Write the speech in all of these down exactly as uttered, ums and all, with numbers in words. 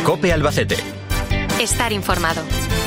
COPE Albacete. Estar informado.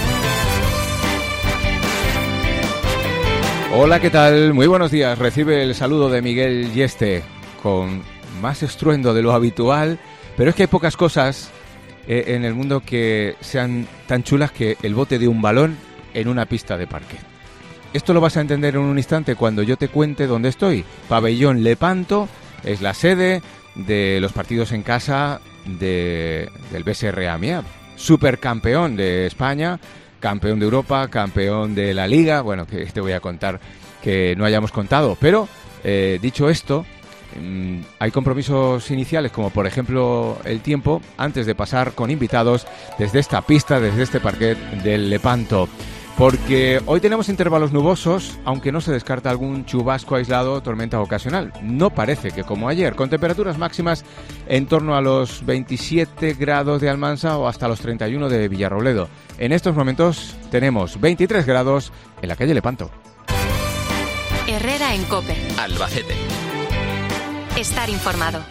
Hola, ¿qué tal? Muy buenos días. Recibe el saludo de Miguel Yeste con más estruendo de lo habitual, pero es que hay pocas cosas eh, en el mundo que sean tan chulas que el bote de un balón en una pista de parquet. Esto lo vas a entender en un instante cuando yo te cuente dónde estoy. Pabellón Lepanto es la sede de los partidos en casa de, del B S R Amiab, supercampeón de España, campeón de Europa, campeón de la Liga. Bueno, que te voy a contar que no hayamos contado, pero eh, dicho esto, mmm, hay compromisos iniciales, como por ejemplo el tiempo, antes de pasar con invitados desde esta pista, desde este parquet del Lepanto. Porque hoy tenemos intervalos nubosos, aunque no se descarta algún chubasco aislado, tormenta ocasional. No parece que como ayer, con temperaturas máximas en torno a los veintisiete grados de Almansa o hasta los treinta y uno de Villarrobledo. En estos momentos tenemos veintitrés grados en la calle Lepanto. Herrera en COPE. Albacete. Estar informado.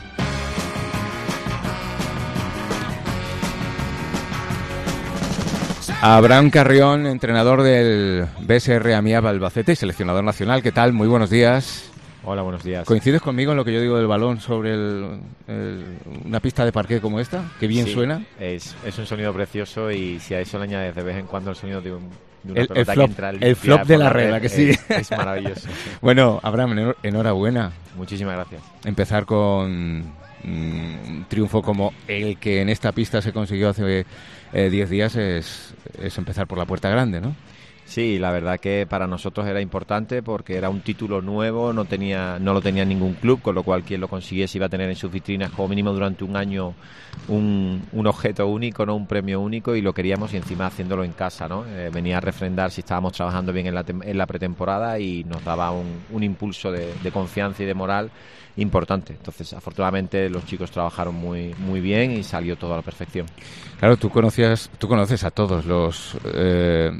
Abraham Carrión, entrenador del B S R Amiab Albacete, seleccionador nacional. ¿Qué tal? Muy buenos días. Hola, buenos días. ¿Coincides conmigo en lo que yo digo del balón sobre el, el, una pista de parquet como esta? ¿Qué bien sí, suena? Es, es un sonido precioso y si a eso le añades de vez en cuando el sonido de, un, de una el, pelota el flop, que entra el flop de la red, ¿a que sí? Es, es maravilloso. Bueno, Abraham, enhorabuena. Muchísimas gracias. Empezar con un triunfo como el que en esta pista se consiguió hace diez eh, días es, es empezar por la puerta grande, ¿no? Sí, la verdad que para nosotros era importante porque era un título nuevo, no tenía, no lo tenía ningún club, con lo cual quien lo consiguiese iba a tener en sus vitrinas como mínimo durante un año un, un objeto único, no un premio único, y lo queríamos y encima haciéndolo en casa, ¿no? Eh, venía a refrendar si estábamos trabajando bien en la, en la pretemporada y nos daba un, un impulso de, de confianza y de moral importante. Entonces, afortunadamente los chicos trabajaron muy muy bien y salió todo a la perfección. Claro, tú conocías, tú conoces a todos los eh,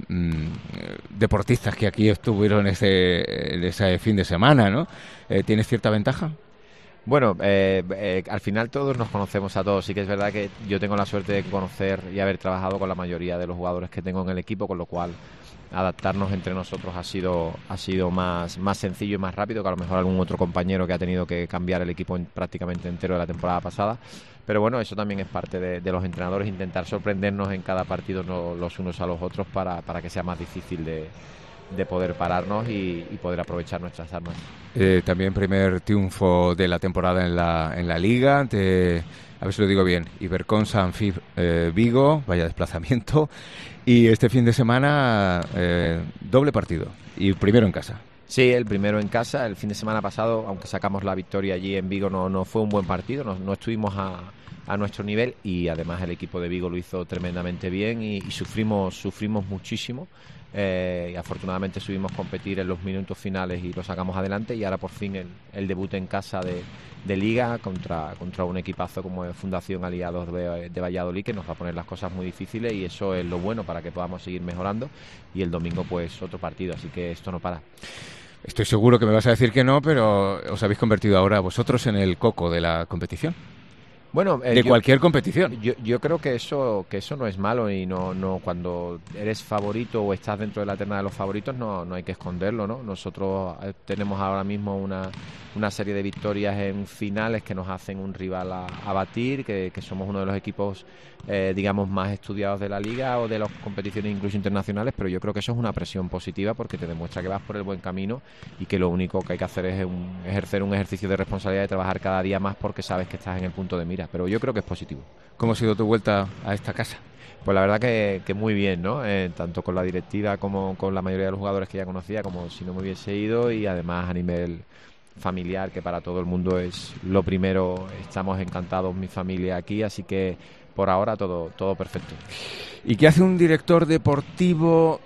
deportistas que aquí estuvieron ese, ese fin de semana, ¿no? Eh, ¿Tienes cierta ventaja? Bueno, eh, eh, al final todos nos conocemos a todos. Sí que es verdad que yo tengo la suerte de conocer y haber trabajado con la mayoría de los jugadores que tengo en el equipo, con lo cual adaptarnos entre nosotros ha sido ha sido más, más sencillo y más rápido que a lo mejor algún otro compañero que ha tenido que cambiar el equipo en, prácticamente entero de la temporada pasada. Pero bueno, eso también es parte de, de los entrenadores, intentar sorprendernos en cada partido no, los unos a los otros para, para que sea más difícil de, de poder pararnos y, y poder aprovechar nuestras armas. Eh, también primer triunfo de la temporada en la, en la Liga ante, a ver si lo digo bien, Ibercon Sanfib eh, Vigo, vaya desplazamiento, y este fin de semana eh, doble partido y primero en casa. Sí, el primero en casa. El fin de semana pasado, aunque sacamos la victoria allí en Vigo, no, no fue un buen partido, no, no estuvimos a, a nuestro nivel y además el equipo de Vigo lo hizo tremendamente bien y, y sufrimos, sufrimos muchísimo. Eh, y afortunadamente subimos a competir en los minutos finales y lo sacamos adelante y ahora por fin el, el debut en casa de, de Liga contra, contra un equipazo como es Fundación Aliados de, de Valladolid, que nos va a poner las cosas muy difíciles y eso es lo bueno para que podamos seguir mejorando, y el domingo pues otro partido, así que esto no para. Estoy seguro que me vas a decir que no, pero os habéis convertido ahora vosotros en el coco de la competición. Bueno, eh, de yo, cualquier competición. Yo, yo creo que eso que eso no es malo y no no cuando eres favorito o estás dentro de la terna de los favoritos no no hay que esconderlo, ¿no? Nosotros tenemos ahora mismo una una serie de victorias en finales que nos hacen un rival a, a batir, que, que somos uno de los equipos eh, digamos más estudiados de la liga o de las competiciones incluso internacionales, pero yo creo que eso es una presión positiva porque te demuestra que vas por el buen camino y que lo único que hay que hacer es un, ejercer un ejercicio de responsabilidad y trabajar cada día más porque sabes que estás en el punto de mira. Pero yo creo que es positivo. ¿Cómo ha sido tu vuelta a esta casa? Pues la verdad que, que muy bien, ¿no? Eh, tanto con la directiva como con la mayoría de los jugadores que ya conocía, como si no me hubiese ido, y además a nivel familiar, que para todo el mundo es lo primero. Estamos encantados, mi familia aquí, así que por ahora todo, todo perfecto. ¿Y qué hace un director deportivo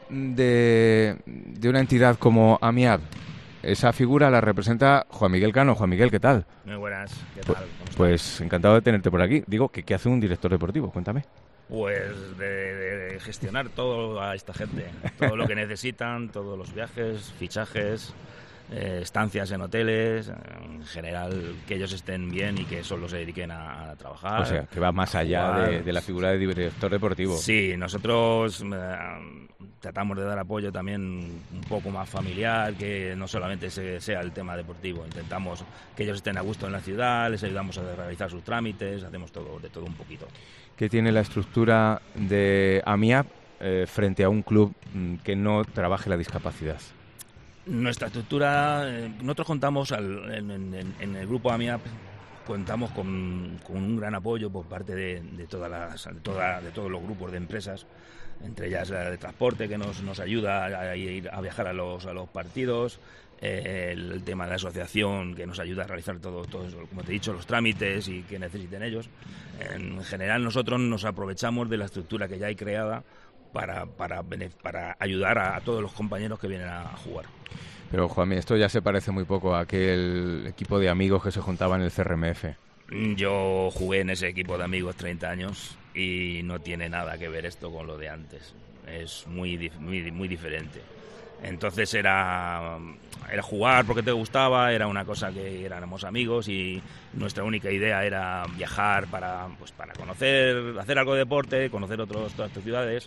de, de una entidad como Amiab? Esa figura la representa Juan Miguel Cano. Juan Miguel, ¿qué tal? Muy buenas, ¿qué tal? ¿Cómo estás? Pues encantado de tenerte por aquí. Digo, ¿qué, qué hace un director deportivo? Cuéntame. Pues de, de gestionar todo a esta gente, todo lo que necesitan, todos los viajes, fichajes, eh, estancias en hoteles, en general que ellos estén bien y que solo se dediquen a, a trabajar. O sea, que va más allá de, de la figura de director deportivo. Sí, nosotros eh, tratamos de dar apoyo también un poco más familiar, que no solamente se, sea el tema deportivo. Intentamos que ellos estén a gusto en la ciudad, les ayudamos a realizar sus trámites, hacemos todo de todo un poquito. ¿Qué tiene la estructura de AMIAP eh, frente a un club mm, que no trabaje la discapacidad? Nuestra estructura, eh, nosotros contamos al, en, en, en el grupo AMIAP, contamos con, con un gran apoyo por parte de, de, todas las, de, toda, de todos los grupos de empresas, entre ellas la de transporte, que nos, nos ayuda a, a ir a viajar a los, a los partidos, eh, el, el tema de la asociación, que nos ayuda a realizar todo, todo eso, como te he dicho, los trámites y que necesiten ellos. En general nosotros nos aprovechamos de la estructura que ya hay creada para, para, para ayudar a, a todos los compañeros que vienen a jugar. Pero, Juanmi, esto ya se parece muy poco a aquel equipo de amigos que se juntaba en el C R M F. Yo jugué en ese equipo de amigos treinta años y no tiene nada que ver esto con lo de antes. Es muy, muy, muy diferente. Entonces era, era jugar porque te gustaba, era una cosa que éramos amigos y nuestra única idea era viajar para, pues, para conocer, hacer algo de deporte, conocer otros, otras ciudades.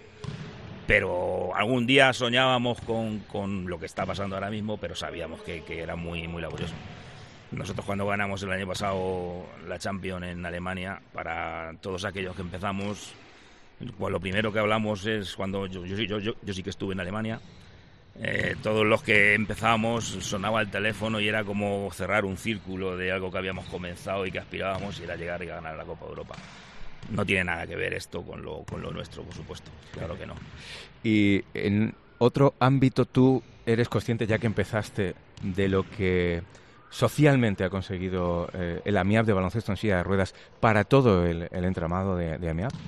Pero algún día soñábamos con, con lo que está pasando ahora mismo, pero sabíamos que, que era muy, muy laborioso. Nosotros cuando ganamos el año pasado la Champions en Alemania, para todos aquellos que empezamos, pues lo primero que hablamos es cuando yo, yo, yo, yo, yo sí que estuve en Alemania, eh, todos los que empezábamos sonaba el teléfono y era como cerrar un círculo de algo que habíamos comenzado y que aspirábamos y era llegar y ganar la Copa de Europa. No tiene nada que ver esto con lo, con lo nuestro, por supuesto, claro que no. Y en otro ámbito tú eres consciente, ya que empezaste, de lo que socialmente ha conseguido eh, el AMIAP de baloncesto en silla de ruedas para todo el, el entramado de, de AMIAP.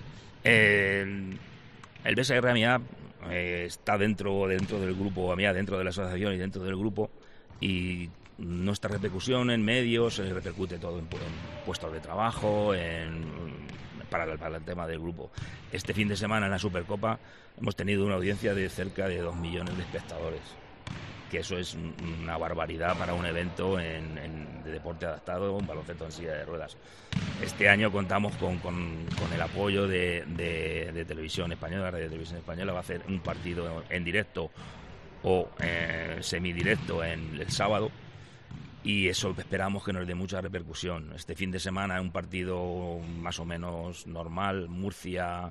El, el B S R AMIAP eh, está dentro, dentro del grupo AMIAP, dentro de la asociación y dentro del grupo, y nuestra repercusión en medios se repercute todo en, en puestos de trabajo, en, para, el, para el tema del grupo. Este fin de semana en la Supercopa hemos tenido una audiencia de cerca de dos millones de espectadores, que eso es una barbaridad para un evento en, en, de deporte adaptado, un baloncesto en silla de ruedas. Este año contamos con, con, con el apoyo de, de, de Televisión Española. La Radio Televisión Española va a hacer un partido en directo o eh, semidirecto en el sábado, y eso esperamos que nos dé mucha repercusión. Este fin de semana un partido más o menos normal, Murcia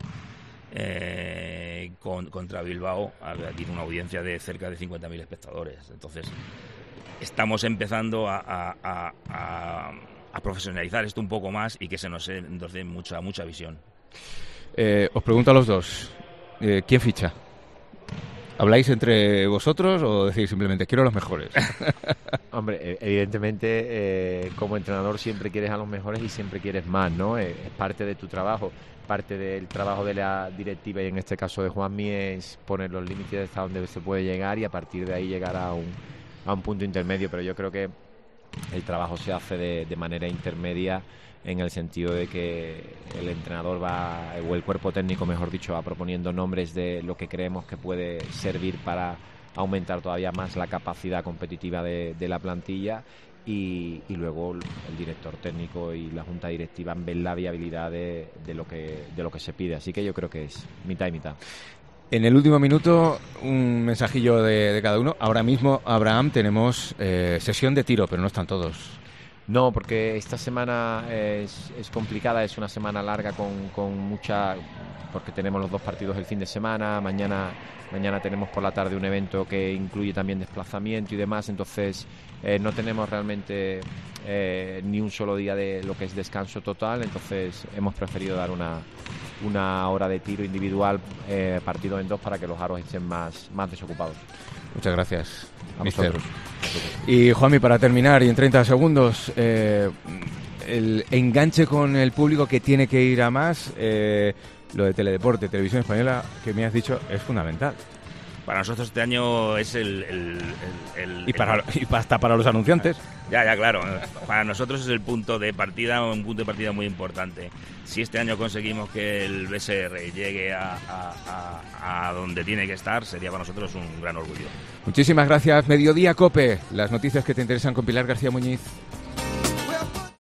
eh, con, contra Bilbao, tiene una audiencia de cerca de cincuenta mil espectadores. Entonces estamos empezando a, a, a, a, a profesionalizar esto un poco más y que se nos, nos dé mucha, mucha visión. Eh, os pregunto a los dos, eh, ¿quién ficha? ¿Habláis entre vosotros o decís simplemente quiero los mejores? Hombre, evidentemente eh, como entrenador siempre quieres a los mejores y siempre quieres más, ¿no? Es, es parte de tu trabajo, parte del trabajo de la directiva, y en este caso de Juanmi es poner los límites hasta donde se puede llegar y a partir de ahí llegar a un, a un punto intermedio. Pero yo creo que el trabajo se hace de, de manera intermedia, en el sentido de que el entrenador va, o el cuerpo técnico, mejor dicho, va proponiendo nombres de lo que creemos que puede servir para aumentar todavía más la capacidad competitiva de, de la plantilla, y, y luego el director técnico y la junta directiva ven la viabilidad de, de, lo que, de lo que se pide. Así que yo creo que es mitad y mitad. En el último minuto, un mensajillo de, de cada uno. Ahora mismo, Abraham, tenemos eh, sesión de tiro, pero no están todos. No, porque esta semana es, es complicada, es una semana larga con, con mucha... porque tenemos los dos partidos el fin de semana, mañana mañana tenemos por la tarde un evento que incluye también desplazamiento y demás, entonces eh, no tenemos realmente eh, ni un solo día de lo que es descanso total, entonces hemos preferido dar una, una hora de tiro individual eh, partido en dos para que los aros estén más, más desocupados. Muchas gracias, a mister. Y Juanmi, para terminar, y en treinta segundos, eh, el enganche con el público que tiene que ir a más, eh, lo de Teledeporte, Televisión Española, que me has dicho, es fundamental. Para nosotros este año es el... el, el, el y, para, el, y hasta para los anunciantes. Ya, ya, claro. Para nosotros es el punto de partida, un punto de partida muy importante. Si este año conseguimos que el B S R llegue a, a, a, a donde tiene que estar, sería para nosotros un gran orgullo. Muchísimas gracias. Mediodía Cope, las noticias que te interesan con Pilar García Muñiz.